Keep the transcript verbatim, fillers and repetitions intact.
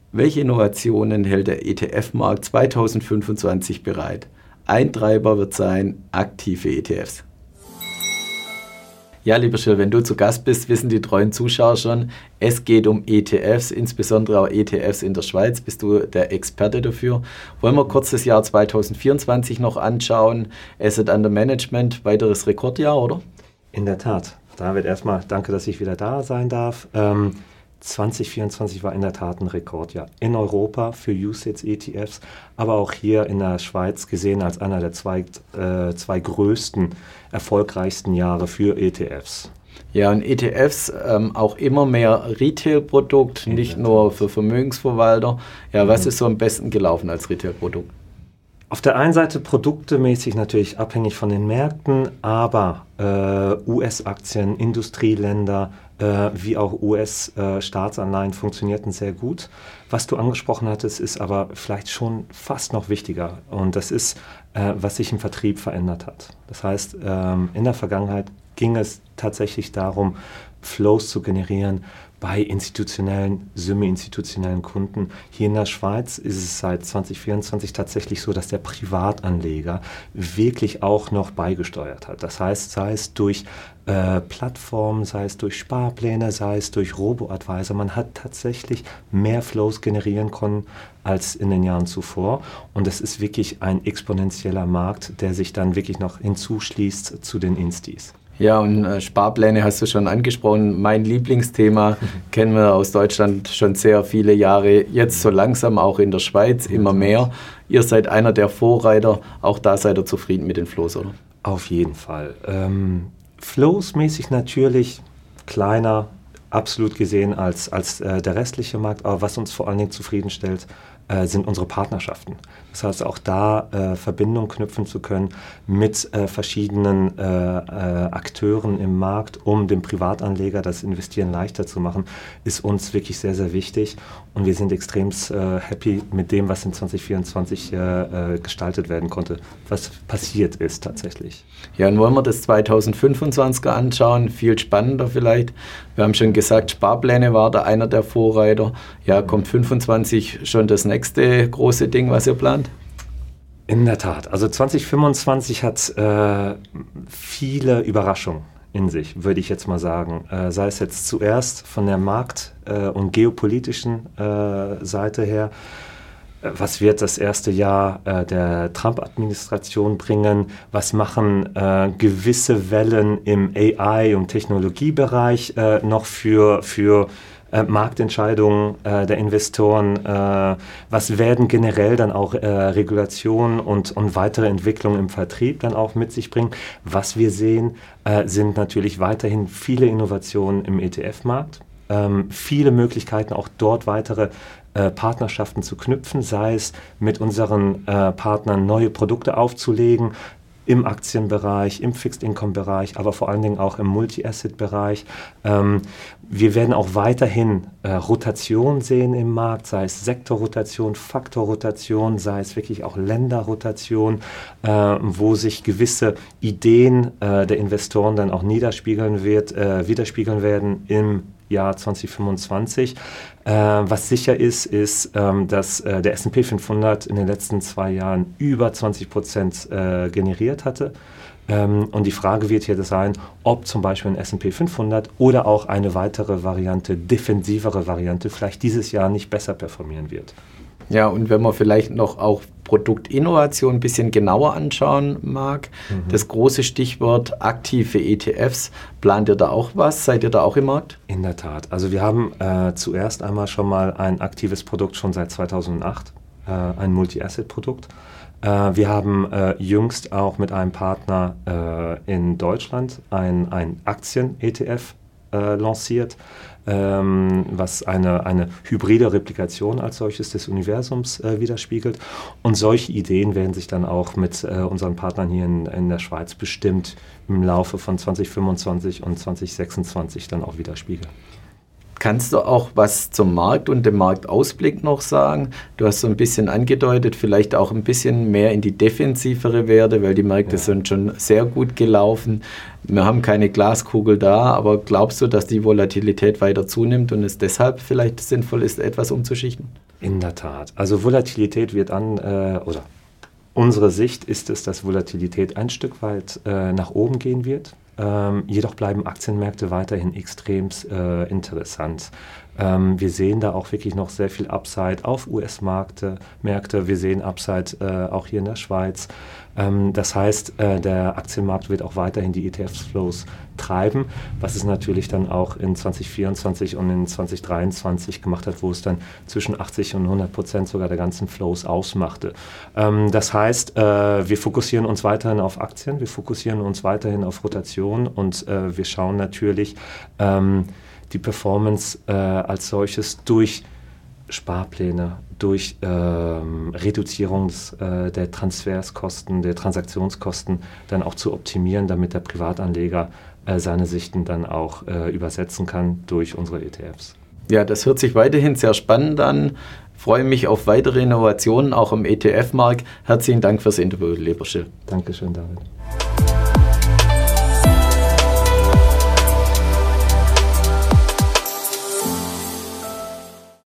Welche Innovationen hält der E T F-Markt zweitausendfünfundzwanzig bereit? Ein Treiber wird sein, aktive E T Fs. Ja, lieber Gilles, wenn du zu Gast bist, wissen die treuen Zuschauer schon, es geht um E T Fs, insbesondere auch E T Fs in der Schweiz. Bist du der Experte dafür? Wollen wir kurz das Jahr zweitausendvierundzwanzig noch anschauen? Asset Under Management, weiteres Rekordjahr, oder? In der Tat. David, erstmal danke, dass ich wieder da sein darf. Ähm, zwanzig vierundzwanzig war in der Tat ein Rekordjahr in Europa für U C I T S-E T Fs, aber auch hier in der Schweiz gesehen als einer der zwei, äh, zwei größten, erfolgreichsten Jahre für E T Fs. Ja, und E T Fs ähm, auch immer mehr Retail-Produkt, nicht nur für Vermögensverwalter. Ja, was mhm. ist so am besten gelaufen als Retail-Produkt? Auf der einen Seite produktemäßig natürlich abhängig von den Märkten, aber äh, U S-Aktien, Industrieländer, äh, wie auch U S-Staatsanleihen äh, funktionierten sehr gut. Was du angesprochen hattest, ist aber vielleicht schon fast noch wichtiger und das ist, äh, was sich im Vertrieb verändert hat. Das heißt, ähm, in der Vergangenheit ging es tatsächlich darum, Flows zu generieren bei institutionellen, semi-institutionellen Kunden. Hier in der Schweiz ist es seit zwanzig vierundzwanzig tatsächlich so, dass der Privatanleger wirklich auch noch beigesteuert hat. Das heißt, sei es durch äh, Plattformen, sei es durch Sparpläne, sei es durch Robo-Advisor, man hat tatsächlich mehr Flows generieren können als in den Jahren zuvor. Und es ist wirklich ein exponentieller Markt, der sich dann wirklich noch hinzuschließt zu den Instis. Ja, und äh, Sparpläne hast du schon angesprochen. Mein Lieblingsthema, kennen wir aus Deutschland schon sehr viele Jahre. Jetzt so langsam auch in der Schweiz immer mehr. Ihr seid einer der Vorreiter. Auch da seid ihr zufrieden mit den Flows, oder? Auf jeden Fall. Ähm, Flows-mäßig natürlich kleiner, absolut gesehen als, als äh, der restliche Markt. Aber was uns vor allen Dingen zufriedenstellt, äh, sind unsere Partnerschaften. Das heißt, auch da äh, Verbindung knüpfen zu können mit äh, verschiedenen äh, äh, Akteuren im Markt, um dem Privatanleger das Investieren leichter zu machen, ist uns wirklich sehr, sehr wichtig. Und wir sind extrem äh, happy mit dem, was in zwanzig vierundzwanzig äh, äh, gestaltet werden konnte, was passiert ist tatsächlich. Ja, und wollen wir das zweitausendfünfundzwanziger anschauen, viel spannender vielleicht. Wir haben schon gesagt, Sparpläne war da einer der Vorreiter. Ja, kommt fünfundzwanzig schon das nächste große Ding, was ihr plant? In der Tat. Also zwanzig fünfundzwanzig hat äh, viele Überraschungen in sich, würde ich jetzt mal sagen. Äh, sei es jetzt zuerst von der Markt- äh, und geopolitischen äh, Seite her. Äh, was wird das erste Jahr äh, der Trump-Administration bringen? Was machen äh, gewisse Wellen im A I- und Technologiebereich äh, noch für, für Äh, Marktentscheidungen äh, der Investoren, äh, was werden generell dann auch äh, Regulationen und, und weitere Entwicklungen im Vertrieb dann auch mit sich bringen. Was wir sehen, äh, sind natürlich weiterhin viele Innovationen im E T F-Markt, ähm, viele Möglichkeiten auch dort weitere äh, Partnerschaften zu knüpfen, sei es mit unseren äh, Partnern neue Produkte aufzulegen, im Aktienbereich, im Fixed-Income-Bereich, aber vor allen Dingen auch im Multi-Asset-Bereich. Ähm, wir werden auch weiterhin äh, Rotation sehen im Markt, sei es Sektorrotation, Faktorrotation, sei es wirklich auch Länderrotation, äh, wo sich gewisse Ideen äh, der Investoren dann auch niederspiegeln wird, äh, widerspiegeln werden im Jahr zwanzig fünfundzwanzig. Äh, was sicher ist, ist, ähm, dass äh, der S und P fünfhundert in den letzten zwei Jahren über zwanzig Prozent äh, generiert hatte. Ähm, und die Frage wird hier sein, ob zum Beispiel ein S und P fünfhundert oder auch eine weitere Variante, defensivere Variante, vielleicht dieses Jahr nicht besser performieren wird. Ja, und wenn man vielleicht noch auch Produktinnovation ein bisschen genauer anschauen mag, mhm. das große Stichwort aktive E T Fs, plant ihr da auch was? Seid ihr da auch im Markt? In der Tat. Also wir haben äh, zuerst einmal schon mal ein aktives Produkt schon seit zweitausendacht, äh, ein Multi-Asset-Produkt. Äh, wir haben äh, jüngst auch mit einem Partner äh, in Deutschland ein, ein Aktien-E T F äh, lanciert, ähm, was eine, eine hybride Replikation als solches des Universums äh, widerspiegelt. Und solche Ideen werden sich dann auch mit äh, unseren Partnern hier in, in der Schweiz bestimmt im Laufe von zwanzig fünfundzwanzig und zwanzig sechsundzwanzig dann auch widerspiegeln. Kannst du auch was zum Markt und dem Marktausblick noch sagen? Du hast so ein bisschen angedeutet, vielleicht auch ein bisschen mehr in die defensivere Werte, weil die Märkte ja. sind schon sehr gut gelaufen. Wir haben keine Glaskugel da, aber glaubst du, dass die Volatilität weiter zunimmt und es deshalb vielleicht sinnvoll ist, etwas umzuschichten? In der Tat. Also Volatilität wird an, äh, oder unsere Sicht ist es, dass Volatilität ein Stück weit äh, nach oben gehen wird. Ähm, jedoch bleiben Aktienmärkte weiterhin extrem äh, interessant. Ähm, wir sehen da auch wirklich noch sehr viel Upside auf U S-Märkte. Märkte. Wir sehen Upside äh, auch hier in der Schweiz. Ähm, das heißt, äh, der Aktienmarkt wird auch weiterhin die E T F-Flows treiben, was es natürlich dann auch in zwanzig vierundzwanzig und in zwanzig dreiundzwanzig gemacht hat, wo es dann zwischen achtzig und hundert Prozent sogar der ganzen Flows ausmachte. Ähm, das heißt, äh, wir fokussieren uns weiterhin auf Aktien, wir fokussieren uns weiterhin auf Rotation und äh, wir schauen natürlich ähm, die Performance äh, als solches durch Sparpläne, durch ähm, Reduzierung des, äh, der Transferskosten, der Transaktionskosten dann auch zu optimieren, damit der Privatanleger äh, seine Sichten dann auch äh, übersetzen kann durch unsere E T Fs. Ja, das hört sich weiterhin sehr spannend an. Freue mich auf weitere Innovationen auch im E T F-Markt. Herzlichen Dank fürs Interview, lieber Gilles. Dankeschön, David.